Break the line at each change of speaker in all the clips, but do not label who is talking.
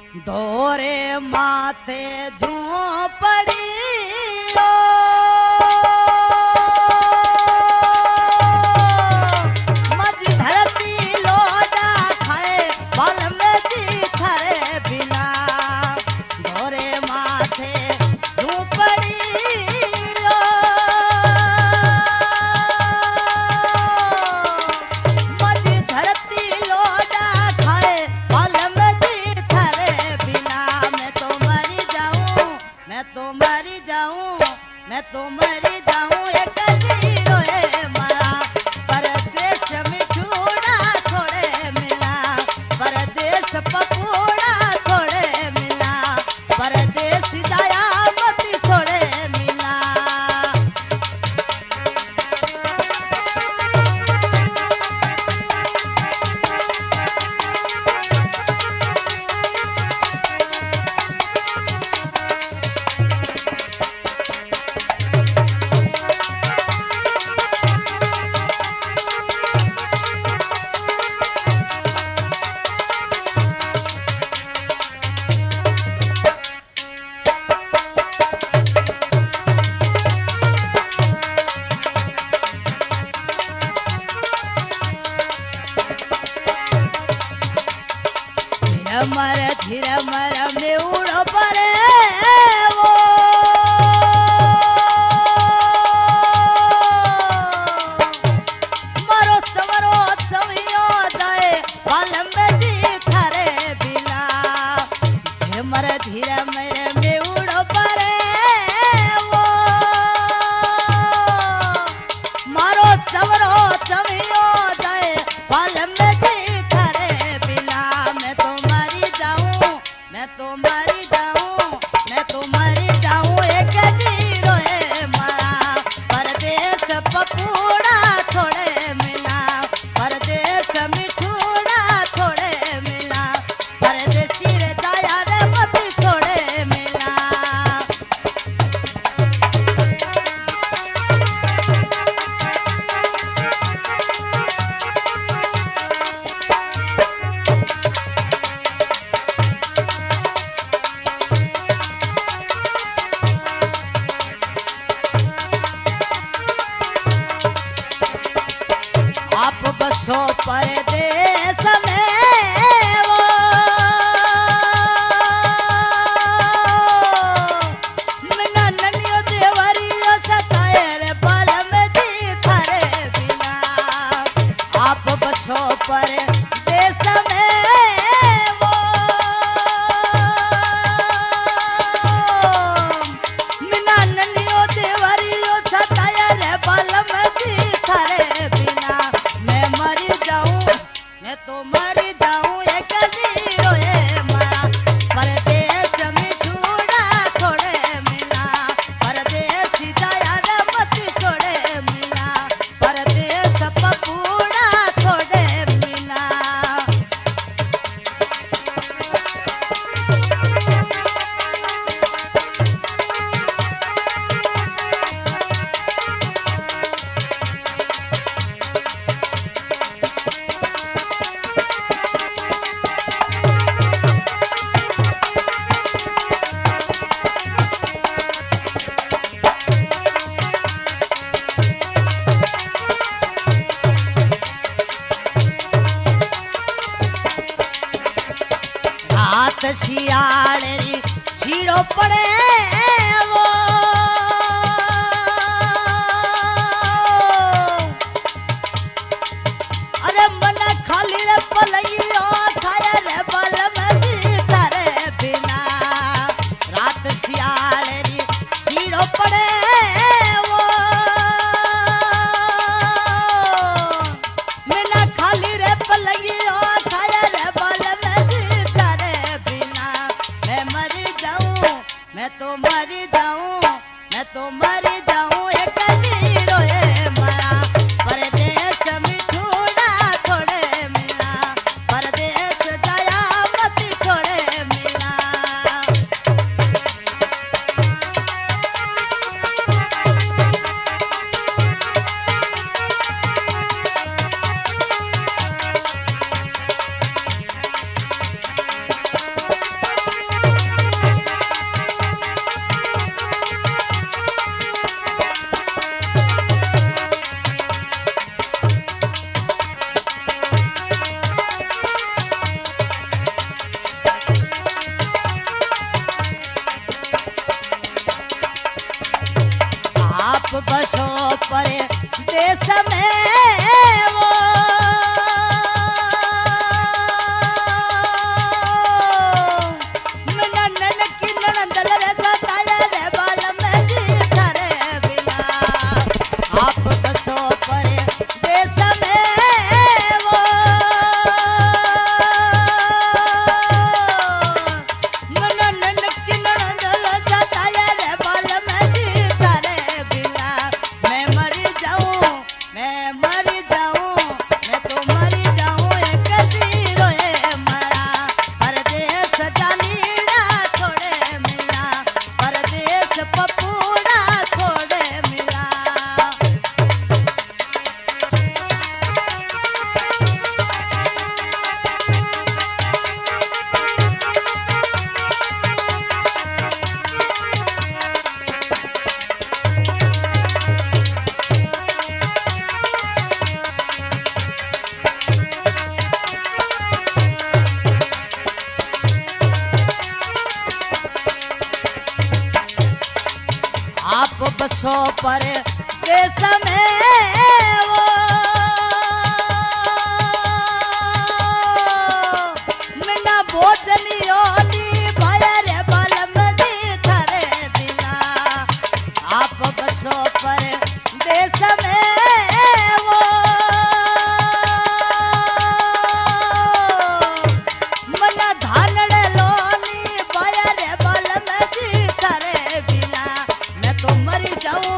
धोरे माथे झोपड़ी मजी धरती लोडा खाए बल में जी खरे बिना धोरे माथे झोपड़ी मजी धरती लोडा खाए बल में जी खरे बिना मैं तो मरी जाऊं मैं तो मरी जाऊं मैं तो मरी जाऊं एक रोए मरा परदेश में छूड़ा थोड़े मिला परदेश पपूड़ा थोड़े मिला परदेश जाया मती थोड़े मिला धीरे मर में उड़ो परे वो मरो समरो समियो दे पल में जी थरे बिना धीरे मेरे में उड़ो परे वो मारो समरो समियो दे पल में जी थरे बिना मैं तो मरी जाऊं मैं तो मरी जाऊं मैं तो मरी जाऊं एक रोए मरा परदेश पपूड़ा थोड़े मिला परदेश मिठूड़ा थोड़े मिला परदेसी रे दया रे मती थोड़े मिला आप बसो परदेश में वो मिना ननियो देवरियो सताए रे बल में जी थरे बिना आप बसो परदेश में वो मिना ननियो देवरियो सताए रे बल में जी थरे बिना मैं मरी जाऊं मैं तो मरी जाऊं एक रोए मरा परदेश में छूड़ा थोड़े मिला परदेश जाया रे मती थोड़े मिला परदेश पपूड़ा थोड़े मिला रात शियाड़े छीड़ो पड़े वो अरे मन खाली रे पलइयो खाए रे बल में जी थरे बिना रात शियाड़े छीड़ो पड़े वो मन खाली रे पलइयो खाए रे बल में जी थरे बिना मैं मरी जाऊं मैं तो बसो पर देश में वो मिना भोजनियो ली भयर बलम दी थारे बिना आप बसो पर देश में वो मना धानड़ लोनी भयर बलम दी थारे बिना मैं तो मरी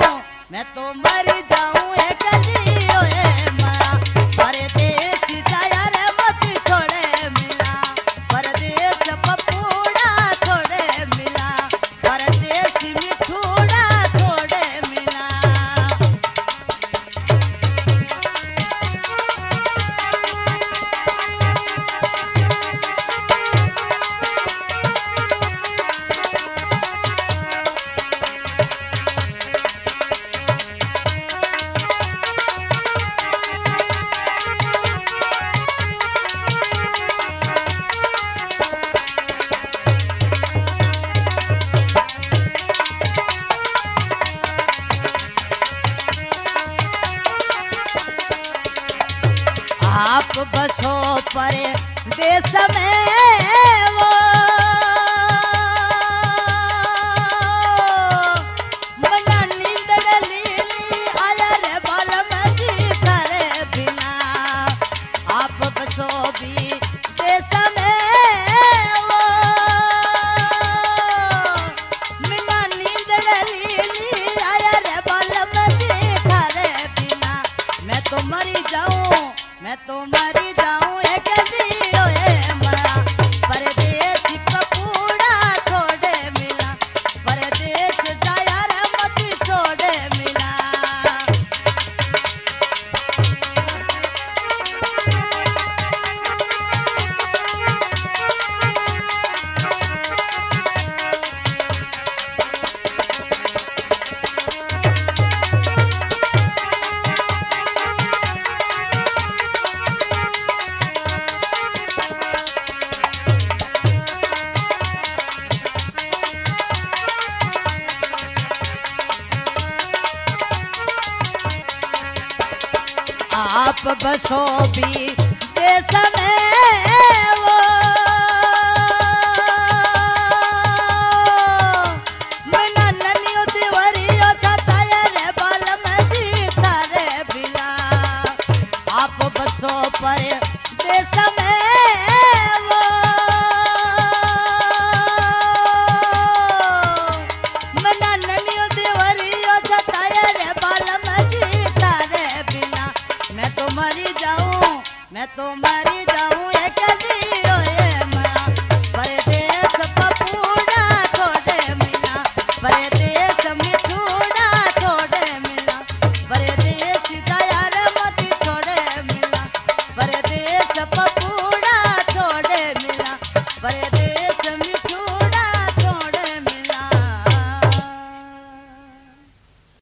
जाऊं एक लियो ए मां परदेश जाया रे मत छोड़े मिला परदेश पपूड़ा छोड़े मिला परदेश मिठूड़ा छोड़े मिला आप बसो पर देश में वो मना नींदड़ लीली आया रे बालम जी थारे बिना आप बसो भी देश में वो मना नींदड़ लीली आया रे बालम जी थारे बिना मैं तो मरी जाऊं एक लियो ए मां परदेश पपूड़ा छोड़े मिला परदेश जाया रे मत छोड़े मिला आप बसो भी देश में वो मना ननियो दिवरियो छताया रे बालम जी थारे बिना आप बसो पर देश में वो मना ननियो दिवरियो छताया रे बालम जी थारे बिना मैं तो मरी जाऊं एक लियो ए मां परदेश पपूड़ा छोड़े मिला परदेश मिठूड़ा छोड़े मिला परदेश जाया रे मत छोड़े मिला परदेश